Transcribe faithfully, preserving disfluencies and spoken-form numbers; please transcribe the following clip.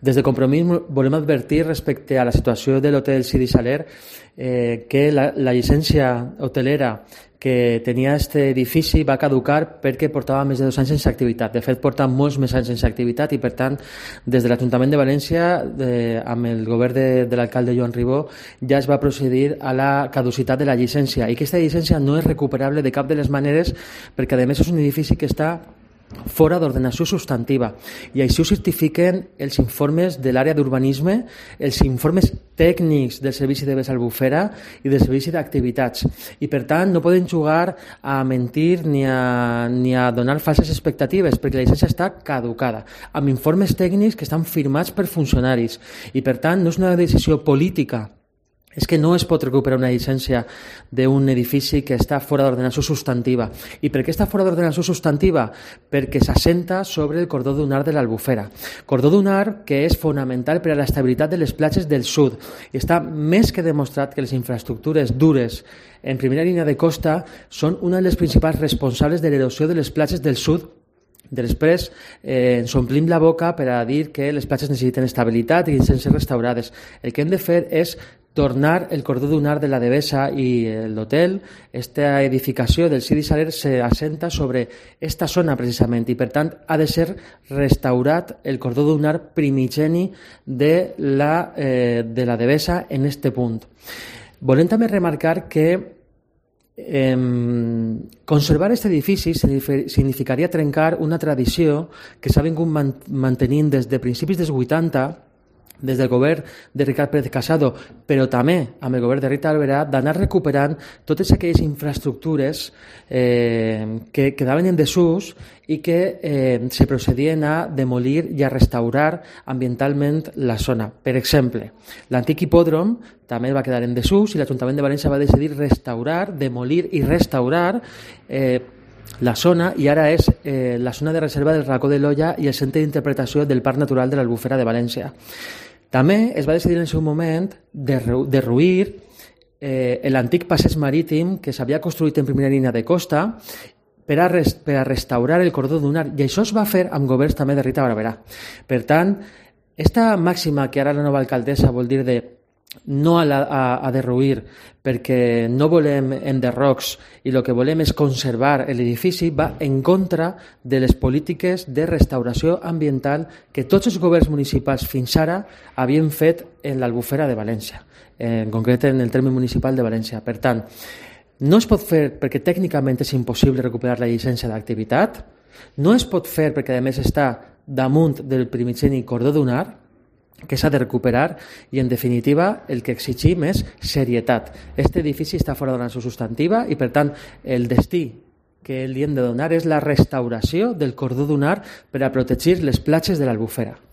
Des de Compromís volem advertir respecte a la situació de l'hotel Sidi Saler eh, que la, la llicència hotelera que tenia aquest edifici va caducar perquè portava més de dos anys sense activitat. De fet, porta molts més anys sense activitat i, per tant, des de l'Ajuntament de València, de, amb el govern de, de l'alcalde Joan Ribó, ja es va procedir a la caducitat de la llicència. I aquesta llicència no és recuperable de cap de les maneres perquè, a més, és un edifici que està fora d'ordenació substantiva i així ho certifiquen els informes de l'àrea d'urbanisme, els informes tècnics del Servici de Béns Albufera i del Servici d'Activitats, i per tant no poden jugar a mentir ni a, ni a donar falses expectatives perquè la llicència està caducada, amb informes tècnics que estan firmats per funcionaris i per tant no és una decisió política. És que no es pot recuperar una llicència d'un edifici que està fora d'ordenació substantiva. I per què està fora d'ordenació substantiva? Perquè s'assenta sobre el cordó dunar de l'Albufera. Cordó dunar que és fonamental per a l'estabilitat de les platges del sud. I està més que demostrat que les infraestructures dures en primera línia de costa són una de les principals responsables de l'erosió de les platges del sud. Després eh, ens omplim la boca per a dir que les platges necessiten estabilitat i sense ser restaurades. El que hem de fer és tornar el cordó dunar de la Devesa i l'hotel. Esta edificació del Sidi Saler s'assenta sobre esta zona precisament i per tant ha de ser restaurat el cordó dunar primigeni de la, eh, de la Devesa en este punt. Volem també remarcar que Eh, conservar aquest edifici significaria trencar una tradició que s'ha vingut mantenint des de principis dels vuitanta, des del govern de Ricard Pérez Casado, però també amb el govern de Rita Barberà, d'anar recuperant totes aquelles infraestructures eh, que quedaven en desús i que eh, se procedien a demolir i a restaurar ambientalment la zona. Per exemple, l'antic hipòdrom també va quedar en desús i l'Ajuntament de València va decidir restaurar, demolir i restaurar eh, la zona, i ara és eh, la zona de reserva del Racó de l'Olla i el centre d'interpretació del Parc Natural de l'Albufera de València. També es va decidir en el seu moment derruir eh, l'antic passeig marítim que s'havia construït en primera línia de costa per a, res, per a restaurar el cordó dunar, i això es va fer amb governs també de Rita Barberà. Per tant, esta màxima que ara la nova alcaldessa vol dir de no a, la, a, a derruir perquè no volem enderrocs i el que volem és conservar l'edifici, va en contra de les polítiques de restauració ambiental que tots els governs municipals fins ara havien fet en l'Albufera de València, en concret en el terme municipal de València. Per tant, no es pot fer perquè tècnicament és impossible recuperar la llicència d'activitat, no es pot fer perquè a més està damunt del primigeni cordó dunar, que s'ha de recuperar, i en definitiva el que exigim és serietat. Aquest edifici està fora d'ordenació substantiva i per tant el destí que li hem de donar és la restauració del cordó dunar per a protegir les platges de l'Albufera.